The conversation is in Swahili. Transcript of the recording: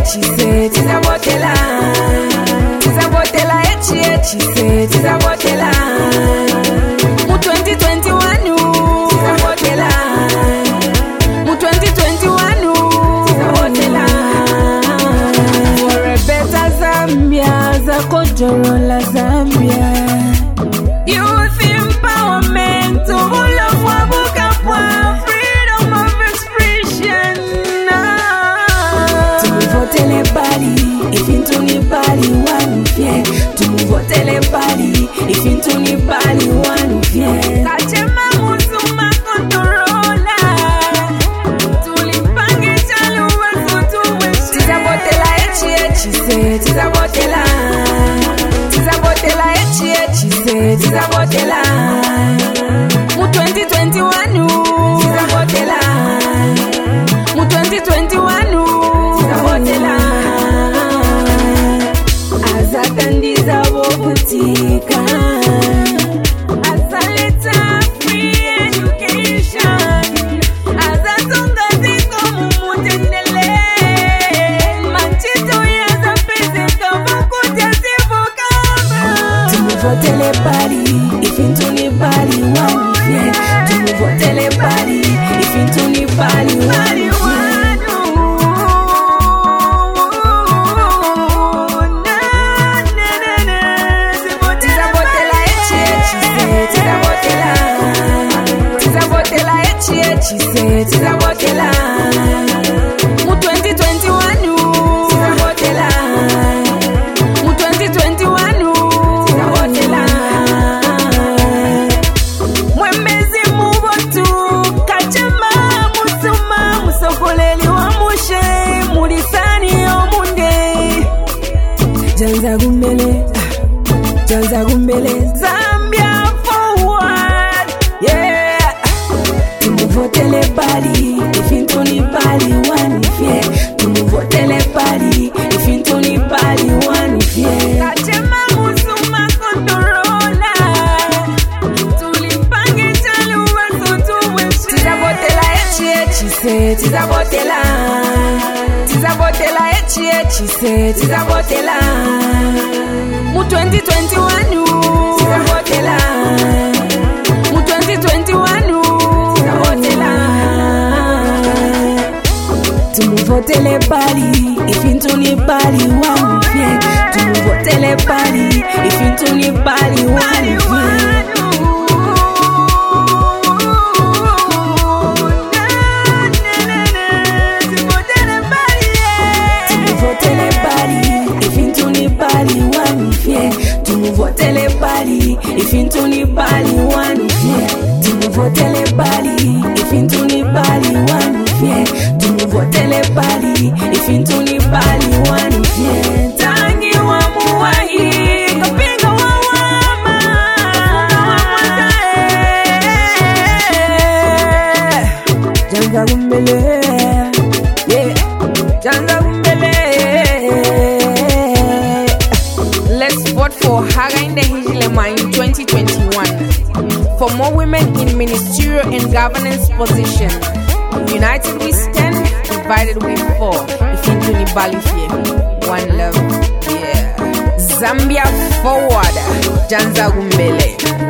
chise tizabotela tizabotela chise tizabotela mu 2021 tizabotela mu 2021 tizabotela for a better Zambia zakojorola Zambia youth empowerment ulofwa bukapwa freedom of expression tumuvotele bali ifintuni bali wanufye tumuvotele bali ifintuni bali wanufye kachema musuma kontorola tulipange chaluwa sotuweshe tizabotela chise tizabotela tizabotela chise tizabotela mu 2021 tizabotela mu 2021 tizabotela azatandiza bobutika azaleta free education azatonga ziko mumutendele manchito yaza pese kavukuja zivukama tumuvotele bali ifintuni bali wanufye tumuvotele bali ifintuni bali wanufye chise tizabotela mu 2021 tizabotela mu 2021 tizabotela mwemezi mubotu kachema musuma musokoleli wa mushe mulisani omunde janza gumbele Zambia forward yeah tumuvotele bali ifintuni bali wanifye tumuvotele bali ifintuni bali wanifye kachema musuma kontorola tulipange chaluwa sotuweshe tizabotela chise tizabotela tizabotela chise tizabotela mu 2021 tizabotela mu 2021 tumuvotele bali ifintuni bali wanufye tumuvotele bali ifintuni bali wanufye tumuvotele bali ifintuni bali wanufye tumuvotele bali ifintuni bali wanufye tumuvotele bali ifintuni bali wanufye tumuvotele bali ifintuni bali wanufye tangi wa muwahi kapinga wa wama janza gumbele yeah janza gumbele. Let's vote for Hakainde Hichilema in 2021 for more women in ministerial and governance positions. United we stand, divided we fall. Ifintuni balifye, one love, yeah. Zambia forward, Janza Gumbele.